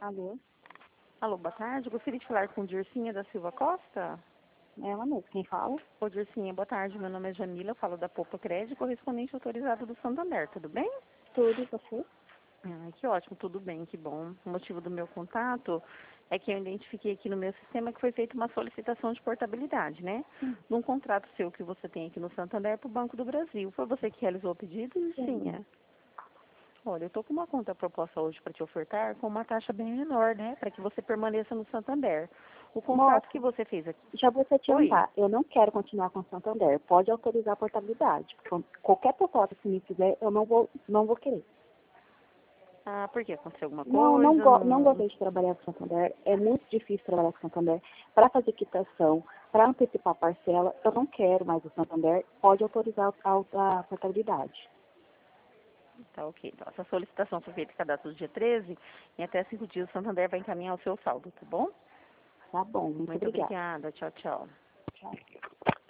Alô? Alô, boa tarde. Gostaria de falar com Dircinha da Silva Costa. É ela mesmo, quem fala? Ô, Dircinha, boa tarde. Meu nome é Jamila, eu falo da Popa Crédito, correspondente autorizado do Santander. Tudo bem? Tudo, e você? Que ótimo, tudo bem, que bom. O motivo do meu contato é que eu identifiquei aqui no meu sistema que foi feita uma solicitação de portabilidade, né? Num contrato seu que você tem aqui no Santander para o Banco do Brasil. Foi você que realizou o pedido, Sim. Dircinha? Olha, eu estou com uma conta proposta hoje para te ofertar com uma taxa bem menor, né? Para que você permaneça no Santander. O contrato que Moça, você fez aqui. já vou te Oi? adiantar. Eu não quero continuar com o Santander. Pode autorizar a portabilidade. Qualquer proposta que me fizer, eu não vou querer. Ah, por quê? Aconteceu alguma Não, coisa? não Não... gostei de trabalhar com o Santander. É muito difícil trabalhar com o Santander. Para fazer quitação, para antecipar a parcela, eu não quero mais o Santander. Pode autorizar a portabilidade. Tá ok. Então, essa solicitação foi feita em cadastro do dia 13 e até 5 dias o Santander vai encaminhar o seu saldo, tá bom? Tá bom, muito Muito obrigada. obrigada. Tchau, tchau. Tchau.